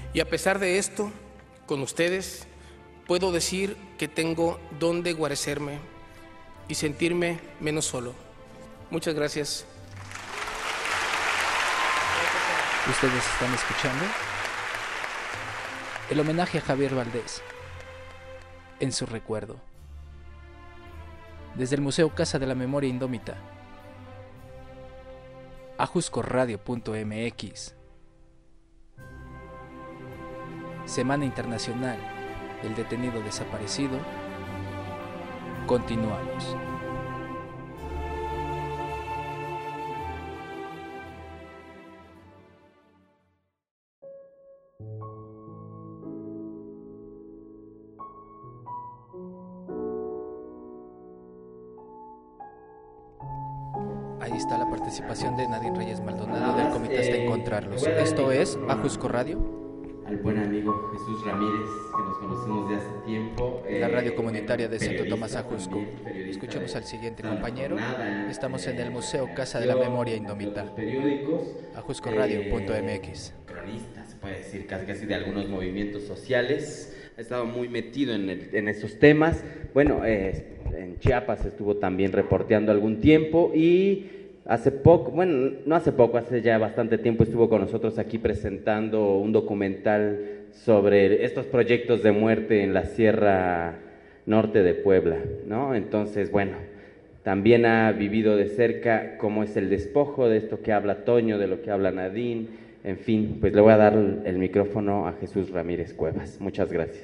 Y a pesar de esto, con ustedes, puedo decir que tengo donde guarecerme y sentirme menos solo. Muchas gracias. Ustedes están escuchando el homenaje a Javier Valdés en su recuerdo. Desde el Museo Casa de la Memoria Indómita, ajuscoradio.mx, Semana Internacional del Detenido Desaparecido. Continuamos. Ahí está la participación de Nadine Reyes Maldonado del Comité hasta encontrarlos. Esto es Ajusco Radio. Al buen amigo Jesús Ramírez, que nos conocemos de hace tiempo. La radio comunitaria de Santo Tomás Ajusco. Escuchemos al siguiente compañero. Estamos en el Museo Casa de la Memoria Indómita. ajuscoradio.mx. Cronista, se puede decir, casi de algunos movimientos sociales. Ha estado muy metido en estos temas. Bueno, en Chiapas estuvo también reporteando algún tiempo y hace poco, bueno, no hace poco, hace ya bastante tiempo estuvo con nosotros aquí presentando un documental sobre estos proyectos de muerte en la Sierra Norte de Puebla, ¿no? Entonces, bueno, también ha vivido de cerca cómo es el despojo de esto que habla Toño, de lo que habla Nadine. En fin, pues le voy a dar el micrófono a Jesús Ramírez Cuevas. Muchas gracias.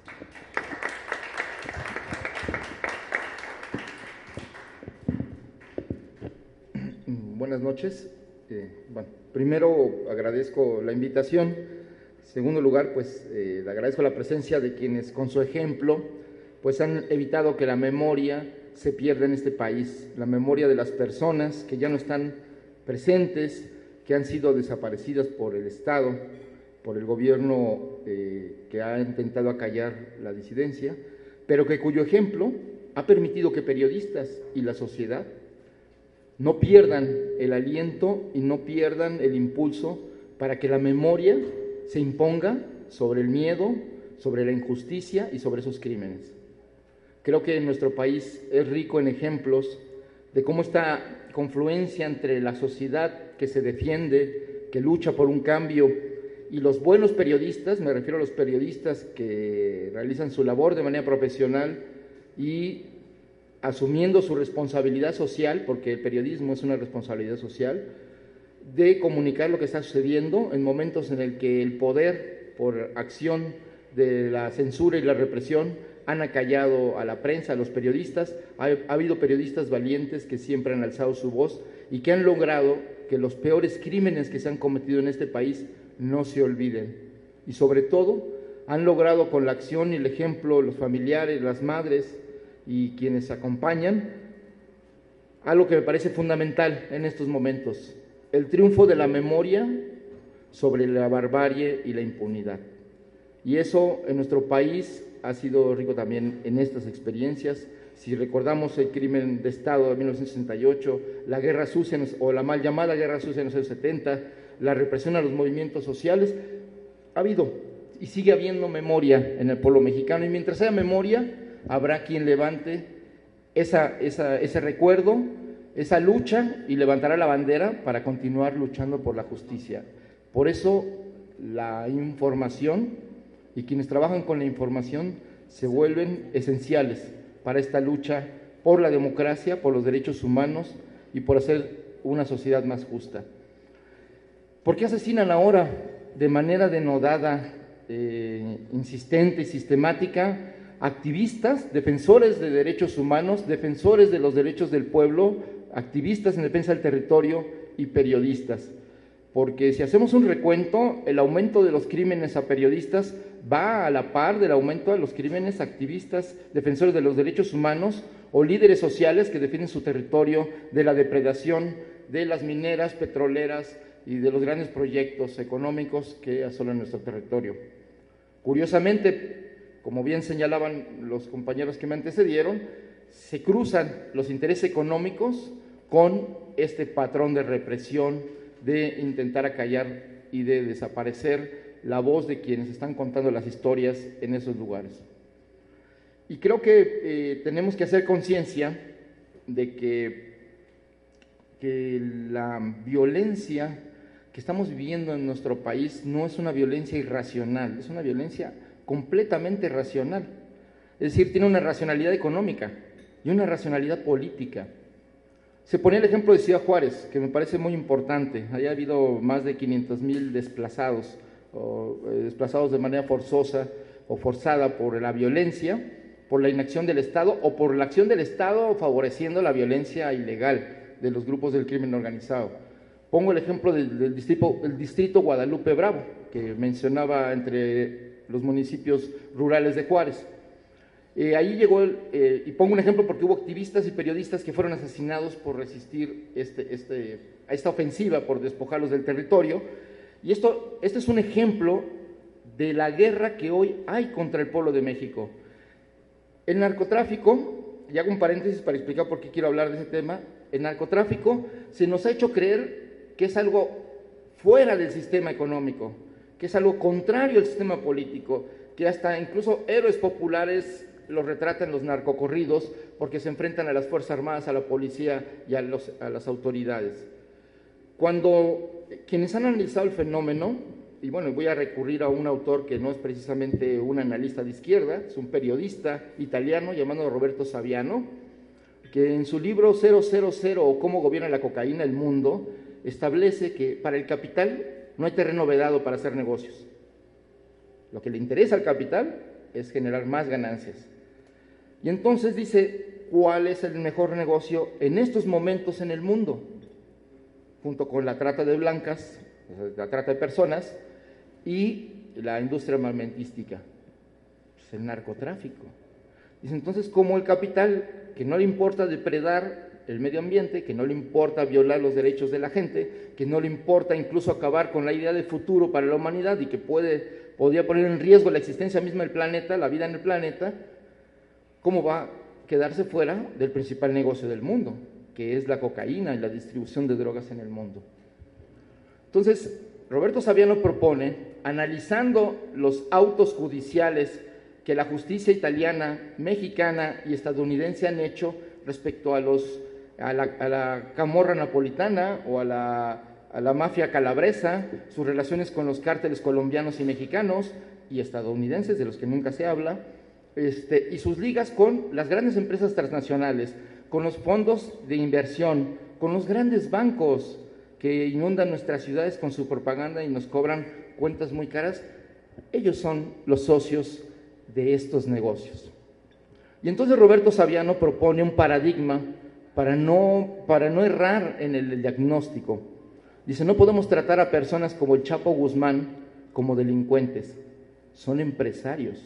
Buenas noches. Bueno, primero agradezco la invitación. En segundo lugar, pues le agradezco la presencia de quienes con su ejemplo pues han evitado que la memoria se pierda en este país, la memoria de las personas que ya no están presentes, que han sido desaparecidas por el Estado, por el gobierno que ha intentado acallar la disidencia, pero cuyo ejemplo ha permitido que periodistas y la sociedad no pierdan el aliento y no pierdan el impulso para que la memoria se imponga sobre el miedo, sobre la injusticia y sobre esos crímenes. Creo que nuestro país es rico en ejemplos de cómo esta confluencia entre la sociedad que se defiende, que lucha por un cambio, y los buenos periodistas, me refiero a los periodistas que realizan su labor de manera profesional y asumiendo su responsabilidad social, porque el periodismo es una responsabilidad social, de comunicar lo que está sucediendo en momentos en el que el poder, por acción de la censura y la represión, han acallado a la prensa, a los periodistas. Ha habido periodistas valientes que siempre han alzado su voz y que han logrado que los peores crímenes que se han cometido en este país no se olviden. Y sobre todo, han logrado con la acción y el ejemplo, los familiares, las madres y quienes acompañan, algo que me parece fundamental en estos momentos: el triunfo de la memoria sobre la barbarie y la impunidad. Y eso en nuestro país ha sido rico también en estas experiencias. Si recordamos el crimen de Estado de 1968, la guerra sucia o la mal llamada guerra sucia en los años 70, la represión a los movimientos sociales, ha habido y sigue habiendo memoria en el pueblo mexicano, y mientras haya memoria, habrá quien levante ese recuerdo, esa lucha, y levantará la bandera para continuar luchando por la justicia. Por eso la información y quienes trabajan con la información se vuelven esenciales para esta lucha por la democracia, por los derechos humanos y por hacer una sociedad más justa. ¿Por qué asesinan ahora de manera denodada, insistente y sistemática, activistas, defensores de derechos humanos, defensores de los derechos del pueblo, activistas en defensa del territorio y periodistas? Porque si hacemos un recuento, el aumento de los crímenes a periodistas va a la par del aumento de los crímenes a activistas, defensores de los derechos humanos o líderes sociales que defienden su territorio de la depredación de las mineras, petroleras y de los grandes proyectos económicos que asolan nuestro territorio. Curiosamente, como bien señalaban los compañeros que me antecedieron, se cruzan los intereses económicos con este patrón de represión, de intentar acallar y de desaparecer la voz de quienes están contando las historias en esos lugares. Y creo que tenemos que hacer conciencia de que la violencia que estamos viviendo en nuestro país no es una violencia irracional, es una violencia completamente racional. Es decir, tiene una racionalidad económica y una racionalidad política. Se ponía el ejemplo de Ciudad Juárez, que me parece muy importante. Haya habido más de 500,000 desplazados, desplazados de manera forzosa o forzada por la violencia, por la inacción del Estado o por la acción del Estado favoreciendo la violencia ilegal de los grupos del crimen organizado. Pongo el ejemplo del distrito Guadalupe Bravo, que mencionaba entre los municipios rurales de Juárez. Ahí llegó, y pongo un ejemplo porque hubo activistas y periodistas que fueron asesinados por resistir a esta ofensiva, por despojarlos del territorio. Y este es un ejemplo de la guerra que hoy hay contra el pueblo de México. El narcotráfico, y hago un paréntesis para explicar por qué quiero hablar de ese tema, el narcotráfico se nos ha hecho creer que es algo fuera del sistema económico, que es algo contrario al sistema político, que hasta incluso héroes populares los retratan los narcocorridos porque se enfrentan a las Fuerzas Armadas, a la policía y a las autoridades. Cuando quienes han analizado el fenómeno, y bueno, voy a recurrir a un autor que no es precisamente un analista de izquierda, es un periodista italiano llamado Roberto Saviano, que en su libro 000 o Cómo gobierna la cocaína el mundo, establece que para el capital no hay terreno vedado para hacer negocios. Lo que le interesa al capital es generar más ganancias. Y entonces dice, ¿cuál es el mejor negocio en estos momentos en el mundo? Junto con la trata de blancas, la trata de personas y la industria armamentística, pues el narcotráfico. Dice, entonces, ¿cómo el capital, que no le importa depredar el medio ambiente, que no le importa violar los derechos de la gente, que no le importa incluso acabar con la idea de futuro para la humanidad y que podría poner en riesgo la existencia misma del planeta, la vida en el planeta, cómo va a quedarse fuera del principal negocio del mundo, que es la cocaína y la distribución de drogas en el mundo? Entonces, Roberto Saviano propone, analizando los autos judiciales que la justicia italiana, mexicana y estadounidense han hecho respecto a la camorra napolitana o a la mafia calabresa, sus relaciones con los cárteles colombianos y mexicanos y estadounidenses, de los que nunca se habla, y sus ligas con las grandes empresas transnacionales, con los fondos de inversión, con los grandes bancos que inundan nuestras ciudades con su propaganda y nos cobran cuentas muy caras. Ellos son los socios de estos negocios. Y entonces Roberto Saviano propone un paradigma para no errar en el diagnóstico. Dice, no podemos tratar a personas como el Chapo Guzmán como delincuentes, son empresarios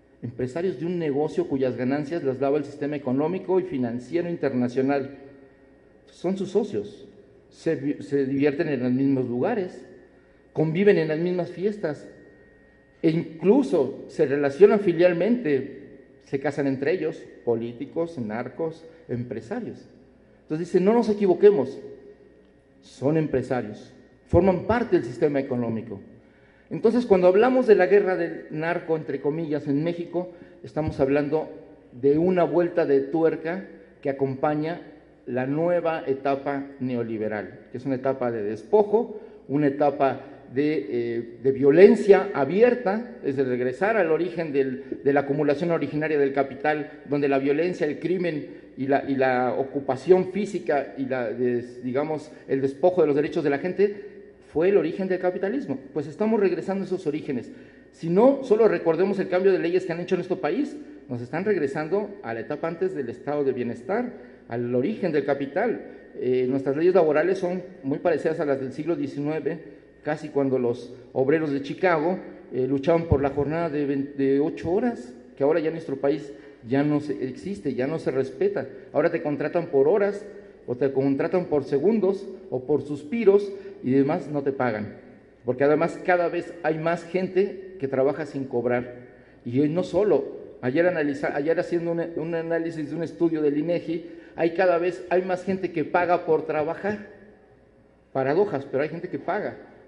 de un negocio cuyas ganancias las lava el sistema económico y financiero internacional. Son sus socios, se divierten en los mismos lugares, conviven en las mismas fiestas e incluso se relacionan filialmente, se casan entre ellos, políticos, narcos, empresarios. Entonces dice, no nos equivoquemos, son empresarios, forman parte del sistema económico. Entonces, cuando hablamos de la guerra del narco, entre comillas, en México, estamos hablando de una vuelta de tuerca que acompaña la nueva etapa neoliberal, que es una etapa de despojo, una etapa de violencia abierta, es de regresar al origen de la acumulación originaria del capital, donde la violencia, el crimen y la ocupación física y digamos, el despojo de los derechos de la gente fue el origen del capitalismo. Pues estamos regresando a esos orígenes. Si no, solo recordemos el cambio de leyes que han hecho en nuestro país, nos están regresando a la etapa antes del estado de bienestar, al origen del capital. Nuestras leyes laborales son muy parecidas a las del siglo XIX, casi cuando los obreros de Chicago luchaban por la jornada de 8 horas, que ahora ya en nuestro país ya no existe, ya no se respeta. Ahora te contratan por horas, o te contratan por segundos, o por suspiros, y demás no te pagan. Porque además cada vez hay más gente que trabaja sin cobrar. Y hoy no solo, ayer haciendo un análisis de un estudio del INEGI, cada vez hay más gente que paga por trabajar. Paradojas, pero hay gente que paga.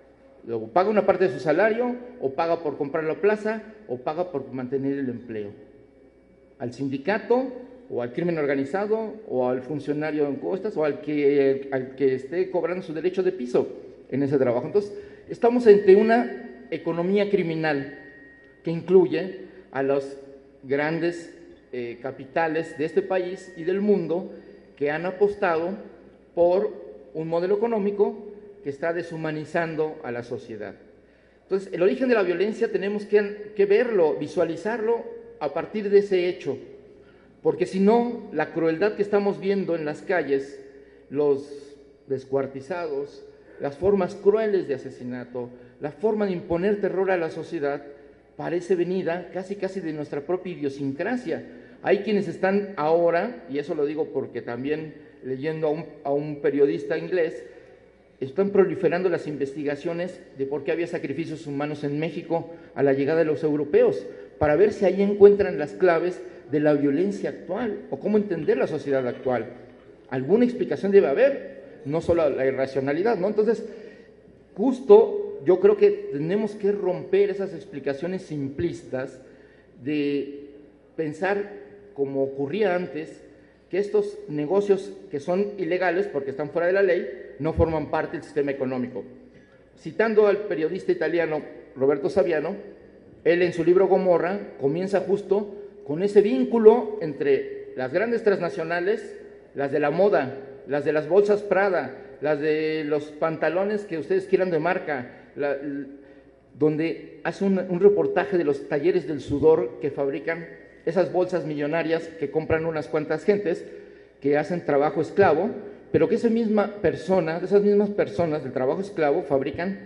Luego paga una parte de su salario, o paga por comprar la plaza, o paga por mantener el empleo. Al sindicato, o al crimen organizado, o al funcionario en costas, o al que esté cobrando su derecho de piso en ese trabajo. Entonces, estamos ante una economía criminal que incluye a los grandes capitales de este país y del mundo que han apostado por un modelo económico que está deshumanizando a la sociedad. Entonces, el origen de la violencia tenemos que verlo, visualizarlo a partir de ese hecho, porque si no, la crueldad que estamos viendo en las calles, los descuartizados, las formas crueles de asesinato, la forma de imponer terror a la sociedad, parece venida casi de nuestra propia idiosincrasia. Hay quienes están ahora, y eso lo digo porque también leyendo a un periodista inglés, están proliferando las investigaciones de por qué había sacrificios humanos en México a la llegada de los europeos, para ver si ahí encuentran las claves de la violencia actual o cómo entender la sociedad actual. Alguna explicación debe haber, no solo la irracionalidad, ¿no? Entonces, justo yo creo que tenemos que romper esas explicaciones simplistas de pensar como ocurría antes, que estos negocios que son ilegales porque están fuera de la ley no forman parte del sistema económico. Citando al periodista italiano Roberto Saviano, él en su libro Gomorra comienza justo con ese vínculo entre las grandes transnacionales, las de la moda, las de las bolsas Prada, las de los pantalones que ustedes quieran de marca, donde hace un reportaje de los talleres del sudor que fabrican esas bolsas millonarias que compran unas cuantas gentes que hacen trabajo esclavo, pero que esas mismas personas del trabajo esclavo fabrican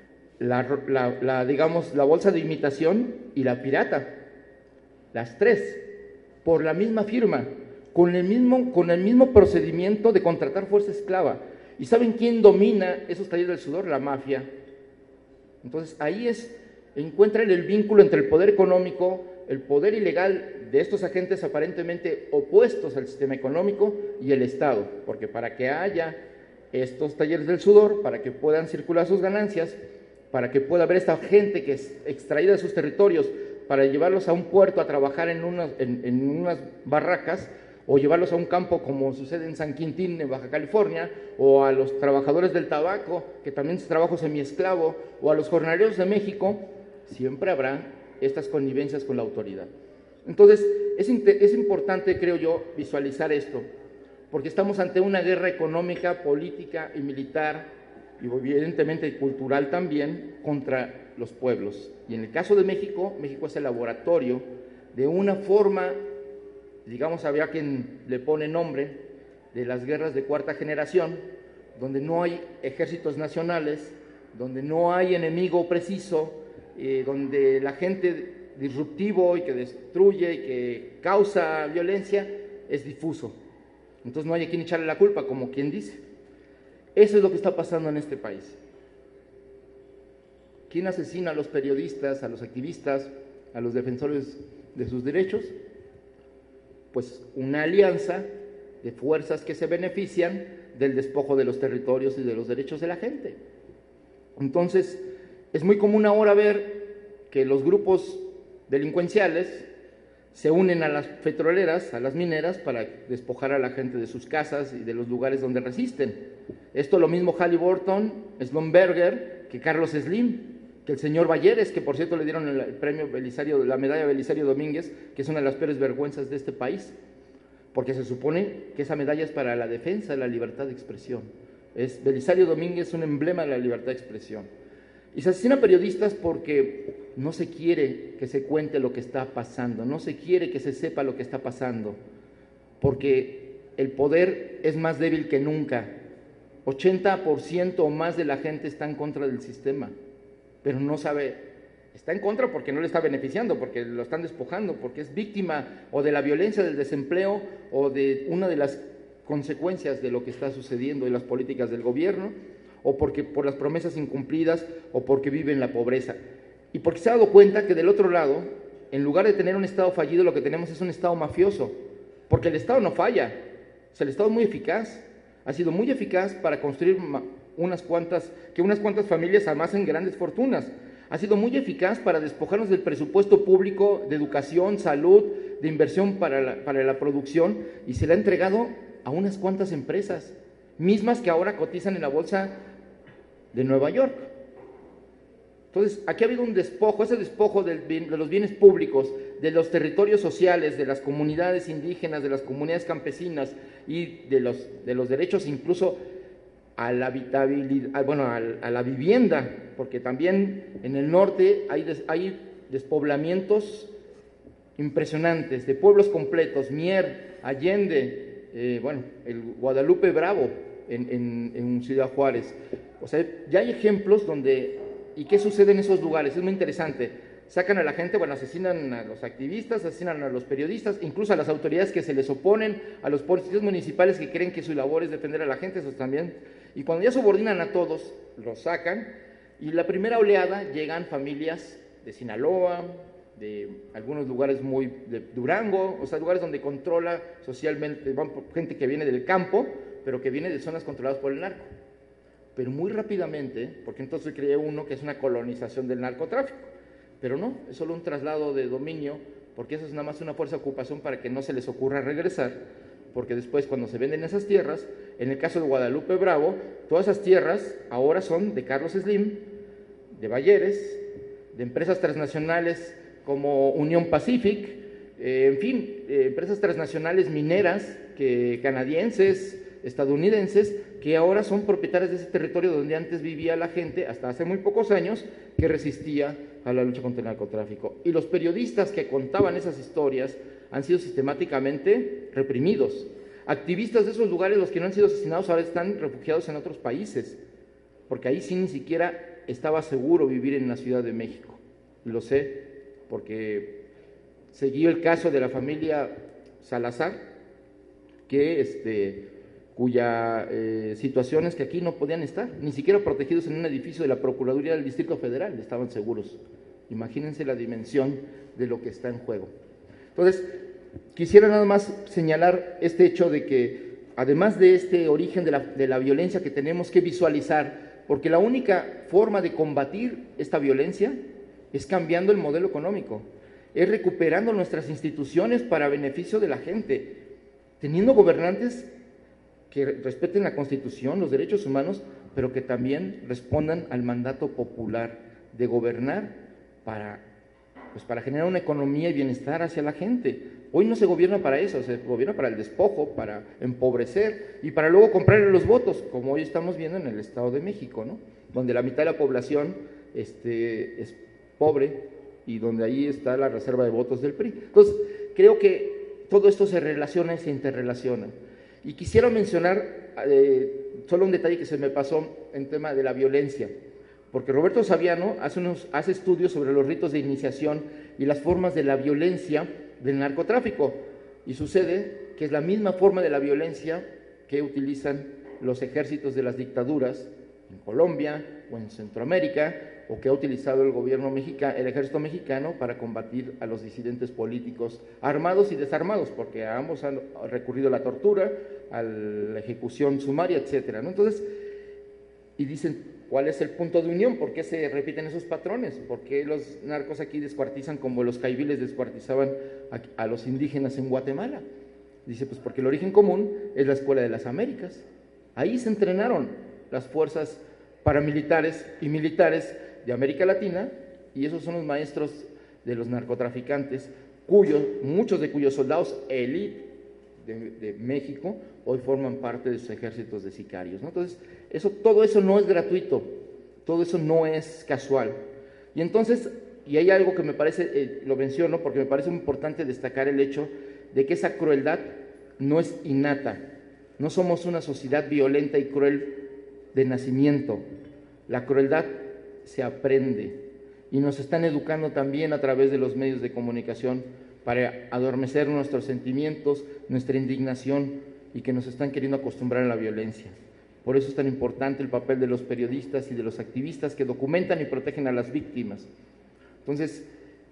la bolsa de imitación y la pirata, las tres, por la misma firma, con el mismo procedimiento de contratar fuerza esclava. ¿Y saben quién domina esos talleres del sudor? La mafia. Entonces ahí encuentran el vínculo entre el poder económico, el poder ilegal de estos agentes aparentemente opuestos al sistema económico y el Estado, porque para que haya estos talleres del sudor, para que puedan circular sus ganancias, para que pueda haber esta gente que es extraída de sus territorios, para llevarlos a un puerto a trabajar en unas barracas, o llevarlos a un campo como sucede en San Quintín, en Baja California, o a los trabajadores del tabaco, que también es trabajo semiesclavo, o a los jornaleros de México, siempre habrá estas connivencias con la autoridad. Entonces, es importante, creo yo, visualizar esto, porque estamos ante una guerra económica, política y militar, y evidentemente cultural también, contra los pueblos. Y en el caso de México, México es el laboratorio de una forma, digamos, había quien le pone nombre, de las guerras de cuarta generación, donde no hay ejércitos nacionales, donde no hay enemigo preciso, donde la gente disruptivo y que destruye y que causa violencia es difuso. Entonces no hay a quien echarle la culpa, como quien dice. Eso es lo que está pasando en este país. ¿Quién asesina a los periodistas, a los activistas, a los defensores de sus derechos? Pues una alianza de fuerzas que se benefician del despojo de los territorios y de los derechos de la gente. Entonces, es muy común ahora ver que los grupos delincuenciales se unen a las petroleras, a las mineras, para despojar a la gente de sus casas y de los lugares donde resisten. Esto lo mismo Halliburton, Schlumberger, que Carlos Slim, que el señor Balleres, que por cierto le dieron el premio Belisario, la medalla Belisario Domínguez, que es una de las peores vergüenzas de este país, porque se supone que esa medalla es para la defensa de la libertad de expresión. Belisario Domínguez es un emblema de la libertad de expresión. Y se asesinan periodistas porque no se quiere que se cuente lo que está pasando, no se quiere que se sepa lo que está pasando, porque el poder es más débil que nunca. 80% o más de la gente está en contra del sistema, pero no sabe, está en contra porque no le está beneficiando, porque lo están despojando, porque es víctima o de la violencia, del desempleo o de una de las consecuencias de lo que está sucediendo en las políticas del gobierno, o porque por las promesas incumplidas, o porque vive en la pobreza. Y porque se ha dado cuenta que del otro lado, en lugar de tener un Estado fallido, lo que tenemos es un Estado mafioso, porque el Estado no falla, o sea, el Estado es muy eficaz. Ha sido muy eficaz para construir unas cuantas familias amasen grandes fortunas. Ha sido muy eficaz para despojarnos del presupuesto público de educación, salud, de inversión para la producción, y se le ha entregado a unas cuantas empresas, mismas que ahora cotizan en la bolsa de Nueva York. Entonces, aquí ha habido un despojo, ese despojo de los bienes públicos, de los territorios sociales, de las comunidades indígenas, de las comunidades campesinas y de los derechos incluso a la habitabilidad, bueno, a la vivienda, porque también en el norte hay despoblamientos impresionantes de pueblos completos, Mier, Allende, el Guadalupe Bravo en Ciudad Juárez. O sea, ya hay ejemplos donde, ¿y qué sucede en esos lugares? Es muy interesante. Sacan a la gente, asesinan a los activistas, asesinan a los periodistas, incluso a las autoridades que se les oponen, a los policías municipales que creen que su labor es defender a la gente, eso también. Y cuando ya subordinan a todos, los sacan, y la primera oleada llegan familias de Sinaloa, de algunos lugares de Durango, o sea, lugares donde controla socialmente, gente que viene del campo, pero que viene de zonas controladas por el narco. Pero muy rápidamente, porque entonces cree uno que es una colonización del narcotráfico, pero no, es solo un traslado de dominio, porque eso es nada más una fuerza de ocupación para que no se les ocurra regresar, porque después cuando se venden esas tierras, en el caso de Guadalupe Bravo, todas esas tierras ahora son de Carlos Slim, de Bayeres, de empresas transnacionales como Union Pacific, empresas transnacionales mineras canadienses, estadounidenses, que ahora son propietarias de ese territorio donde antes vivía la gente, hasta hace muy pocos años, que resistía a la lucha contra el narcotráfico. Y los periodistas que contaban esas historias han sido sistemáticamente reprimidos. Activistas de esos lugares, los que no han sido asesinados, ahora están refugiados en otros países, porque ahí sí ni siquiera estaba seguro vivir en la Ciudad de México. Y lo sé porque seguí el caso de la familia Salazar, cuya situación es que aquí no podían estar, ni siquiera protegidos en un edificio de la Procuraduría del Distrito Federal, estaban seguros. Imagínense la dimensión de lo que está en juego. Entonces, quisiera nada más señalar este hecho de que, además de este origen de la violencia que tenemos que visualizar, porque la única forma de combatir esta violencia es cambiando el modelo económico, es recuperando nuestras instituciones para beneficio de la gente, teniendo gobernantes que respeten la Constitución, los derechos humanos, pero que también respondan al mandato popular de gobernar para generar una economía y bienestar hacia la gente. Hoy no se gobierna para eso, se gobierna para el despojo, para empobrecer y para luego comprarle los votos, como hoy estamos viendo en el Estado de México, ¿no? Donde la mitad de la población es pobre y donde ahí está la reserva de votos del PRI. Entonces, creo que todo esto se relaciona y se interrelaciona. Y quisiera mencionar solo un detalle que se me pasó en tema de la violencia, porque Roberto Saviano hace estudios sobre los ritos de iniciación y las formas de la violencia del narcotráfico, y sucede que es la misma forma de la violencia que utilizan los ejércitos de las dictaduras en Colombia o en Centroamérica, o que ha utilizado el ejército mexicano para combatir a los disidentes políticos armados y desarmados, porque a ambos han recurrido a la tortura, a la ejecución sumaria, etcétera, ¿no? Entonces, y dicen, ¿cuál es el punto de unión? ¿Por qué se repiten esos patrones? ¿Por qué los narcos aquí descuartizan como los caiviles descuartizaban a los indígenas en Guatemala? Dice, pues porque el origen común es la Escuela de las Américas. Ahí se entrenaron las fuerzas paramilitares y militares de América Latina, y esos son los maestros de los narcotraficantes, muchos de cuyos soldados élite de México hoy forman parte de sus ejércitos de sicarios, ¿no? Entonces, todo eso no es gratuito, todo eso no es casual. Y entonces, y hay algo que me parece, lo menciono porque me parece muy importante destacar el hecho de que esa crueldad no es innata, no somos una sociedad violenta y cruel de nacimiento, la crueldad se aprende y nos están educando también a través de los medios de comunicación para adormecer nuestros sentimientos, nuestra indignación, y que nos están queriendo acostumbrar a la violencia. Por eso es tan importante el papel de los periodistas y de los activistas que documentan y protegen a las víctimas. Entonces,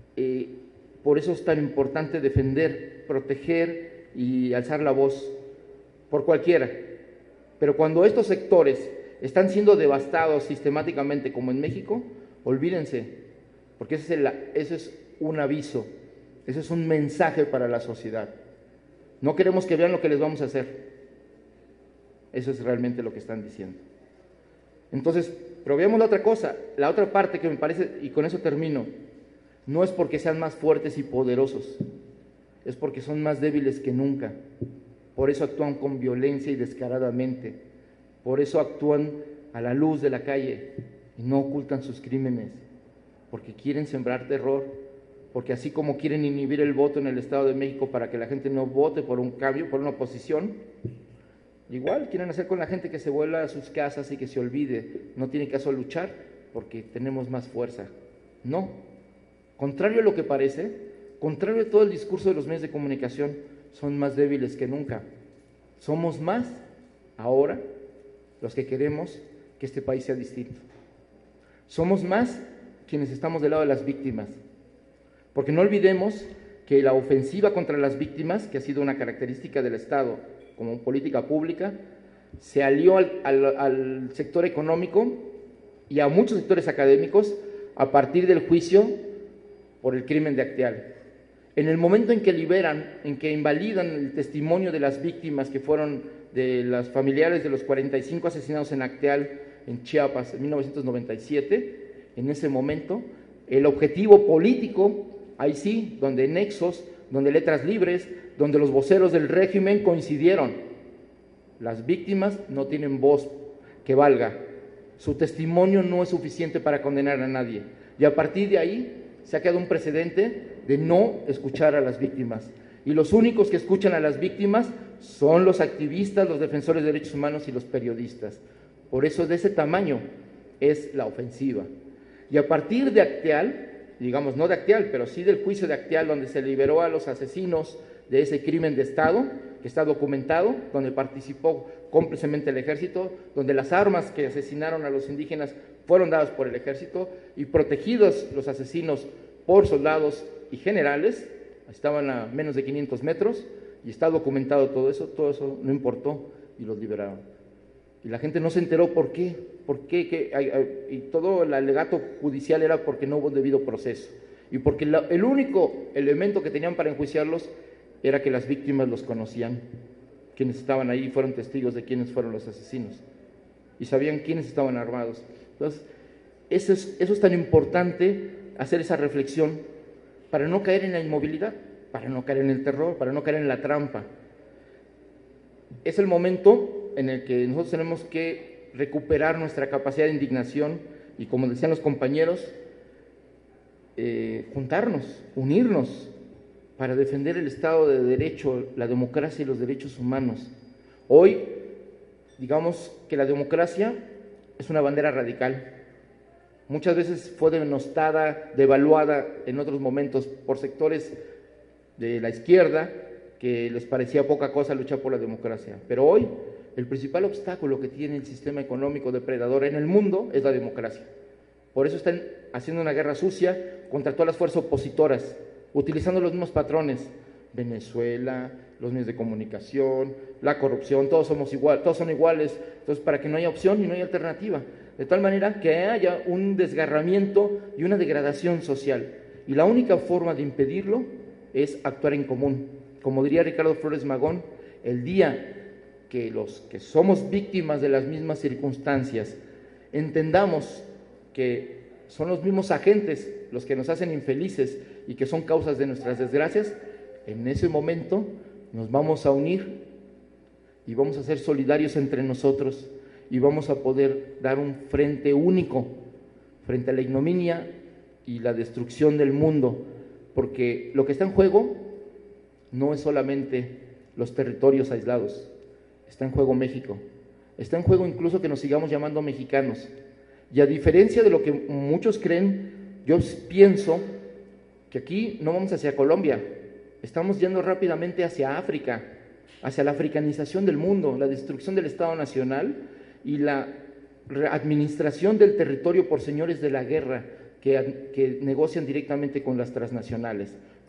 por eso es tan importante defender, proteger y alzar la voz por cualquiera, Pero cuando estos sectores están siendo devastados sistemáticamente como en México, olvídense, porque ese es un aviso, ese es un mensaje para la sociedad. No queremos que vean lo que les vamos a hacer. Eso es realmente lo que están diciendo. Entonces, pero veamos la otra cosa, la otra parte que me parece, y con eso termino, no es porque sean más fuertes y poderosos, es porque son más débiles que nunca. Por eso actúan con violencia y descaradamente. Por eso actúan a la luz de la calle y no ocultan sus crímenes, porque quieren sembrar terror, porque así como quieren inhibir el voto en el Estado de México para que la gente no vote por un cambio, por una oposición, igual quieren hacer con la gente que se vuelva a sus casas y que se olvide. No tiene caso luchar porque tenemos más fuerza. No, contrario a lo que parece, contrario a todo el discurso de los medios de comunicación, son más débiles que nunca. Somos más ahora los que queremos que este país sea distinto. Somos más quienes estamos del lado de las víctimas, porque no olvidemos que la ofensiva contra las víctimas, que ha sido una característica del Estado como política pública, se alió al sector económico y a muchos sectores académicos a partir del juicio por el crimen de Acteal. En el momento en que liberan, en que invalidan el testimonio de las víctimas que fueron de los familiares de los 45 asesinados en Acteal, en Chiapas, en 1997, en ese momento, el objetivo político, ahí sí, donde nexos, donde letras libres, donde los voceros del régimen coincidieron. Las víctimas no tienen voz que valga. Su testimonio no es suficiente para condenar a nadie. Y a partir de ahí se ha quedado un precedente de no escuchar a las víctimas. Y los únicos que escuchan a las víctimas son los activistas, los defensores de derechos humanos y los periodistas. Por eso de ese tamaño es la ofensiva. Y a partir de Acteal, digamos no de Acteal, pero sí del juicio de Acteal, donde se liberó a los asesinos de ese crimen de Estado, que está documentado, donde participó cómplicemente el ejército, donde las armas que asesinaron a los indígenas fueron dadas por el ejército y protegidos los asesinos por soldados y generales, estaban a menos de 500 metros y está documentado todo eso no importó y los liberaron. Y la gente no se enteró por qué, y todo el alegato judicial era porque no hubo debido proceso y porque el único elemento que tenían para enjuiciarlos era que las víctimas los conocían, quienes estaban ahí fueron testigos de quiénes fueron los asesinos y sabían quiénes estaban armados. Entonces, eso es tan importante, hacer esa reflexión para no caer en la inmovilidad, para no caer en el terror, para no caer en la trampa. Es el momento en el que nosotros tenemos que recuperar nuestra capacidad de indignación y, como decían los compañeros, juntarnos, unirnos para defender el Estado de Derecho, la democracia y los derechos humanos. Hoy, digamos que la democracia es una bandera radical. Muchas veces fue denostada, devaluada en otros momentos por sectores de la izquierda que les parecía poca cosa luchar por la democracia. Pero hoy el principal obstáculo que tiene el sistema económico depredador en el mundo es la democracia. Por eso están haciendo una guerra sucia contra todas las fuerzas opositoras, utilizando los mismos patrones. Venezuela, los medios de comunicación, la corrupción, todos son iguales. Entonces, para que no haya opción y no haya alternativa, de tal manera que haya un desgarramiento y una degradación social. Y la única forma de impedirlo es actuar en común. Como diría Ricardo Flores Magón, el día que los que somos víctimas de las mismas circunstancias entendamos que son los mismos agentes los que nos hacen infelices y que son causas de nuestras desgracias, en ese momento nos vamos a unir y vamos a ser solidarios entre nosotros y vamos a poder dar un frente único frente a la ignominia y la destrucción del mundo, porque lo que está en juego no es solamente los territorios aislados, está en juego México, está en juego incluso que nos sigamos llamando mexicanos. Y a diferencia de lo que muchos creen, yo pienso que aquí no vamos hacia Colombia, estamos yendo rápidamente hacia África, hacia la africanización del mundo, la destrucción del Estado Nacional y la administración del territorio por señores de la guerra que negocian directamente con las transnacionales,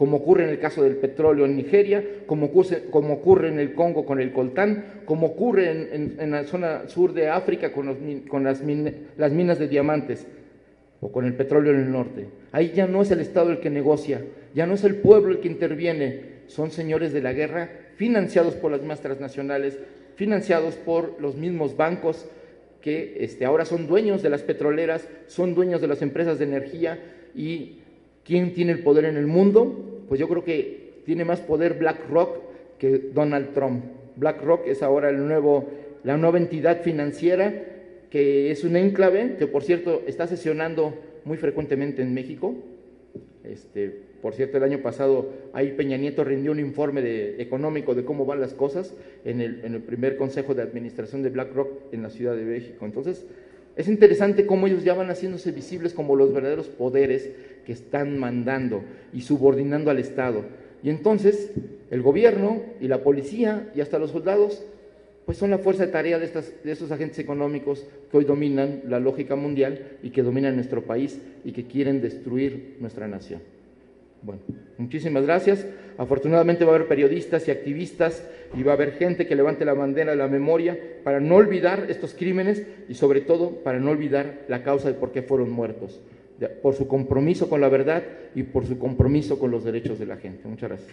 como ocurre en el caso del petróleo en Nigeria, como ocurre en el Congo con el coltán, como ocurre en la zona sur de África con las minas de diamantes, o con el petróleo en el norte. Ahí ya no es el Estado el que negocia, ya no es el pueblo el que interviene, son señores de la guerra financiados por las mismas transnacionales, financiados por los mismos bancos que ahora son dueños de las petroleras, son dueños de las empresas de energía. ¿Y quién tiene el poder en el mundo? Pues yo creo que tiene más poder BlackRock que Donald Trump. BlackRock es ahora la nueva entidad financiera, que es un enclave, que por cierto está sesionando muy frecuentemente en México. Por cierto, el año pasado ahí Peña Nieto rindió un informe económico de cómo van las cosas en el primer consejo de administración de BlackRock en la Ciudad de México. Entonces, es interesante cómo ellos ya van haciéndose visibles como los verdaderos poderes que están mandando y subordinando al Estado. Y entonces, el gobierno y la policía y hasta los soldados, pues son la fuerza de tarea de estos agentes económicos que hoy dominan la lógica mundial y que dominan nuestro país y que quieren destruir nuestra nación. Bueno, muchísimas gracias. Afortunadamente va a haber periodistas y activistas y va a haber gente que levante la bandera de la memoria para no olvidar estos crímenes y sobre todo para no olvidar la causa de por qué fueron muertos, por su compromiso con la verdad y por su compromiso con los derechos de la gente. Muchas gracias.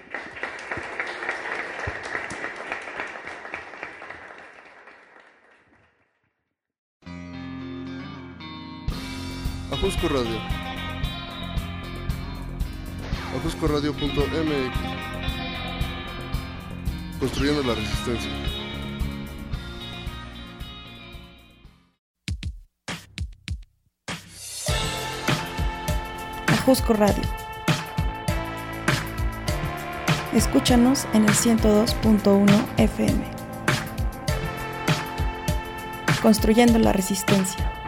Ajusco Radio. ajuscoradio.mx. Construyendo la resistencia. Ajusco Radio. Escúchanos en el 102.1 FM. Construyendo la resistencia.